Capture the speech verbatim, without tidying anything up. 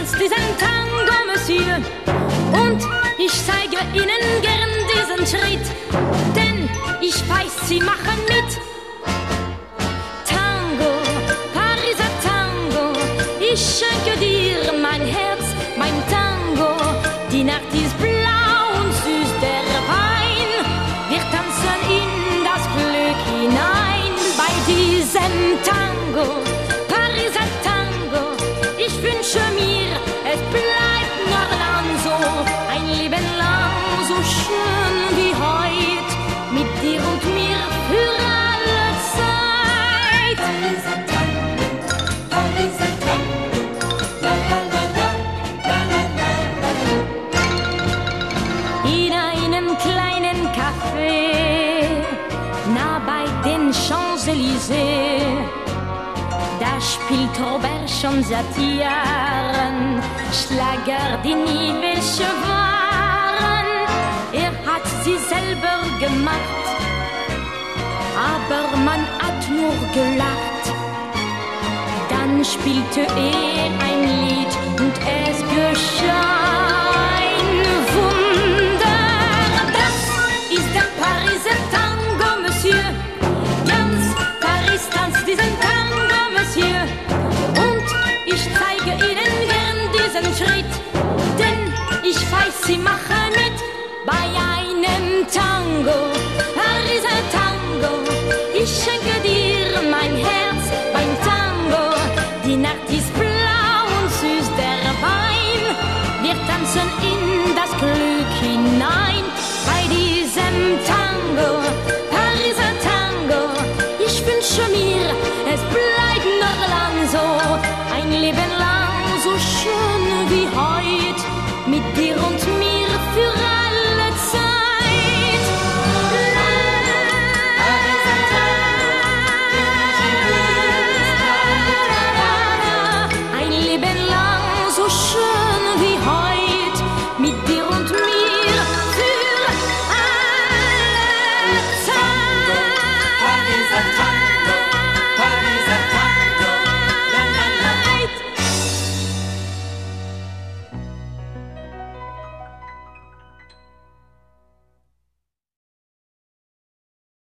tanzt diesen Tango, Monsieur. Und ich zeige Ihnen gern diesen Schritt, denn ich weiß, Sie machen mit. Tango, Pariser Tango, ich schenke dir mein Herz, mein Tango. Die Nacht ist blau und süß der Wein, wir tanzen in das Glück hinein. Bei diesem Tango, Pariser Tango, ich wünsche mir, es bleibt noch lang so, ein Leben lang so schön wie heut, mit dir und mir für alle Zeit. Pariser Tango, Pariser Tango, la la la la, la la la la. In einem kleinen Café, nah bei den Champs-Élysées, da spielt Robert schon seit Jahren Schlager, die nie welche waren. Er hat sie selber gemacht, aber man hat nur gelacht. Dann spielte er ein Lied und es geschah ein Wunder. Das ist der Pariser Tango, Monsieur. Ganz Paris tanzt diesen Tango, Monsieur. Und ich zeige Ihnen gern diesen Schritt, denn ich weiß, Sie machen mit bei einem Tango, Pariser Tango. Ich schenke dir mein Herz beim Tango. Die Nacht ist blau und süß der Wein, wir tanzen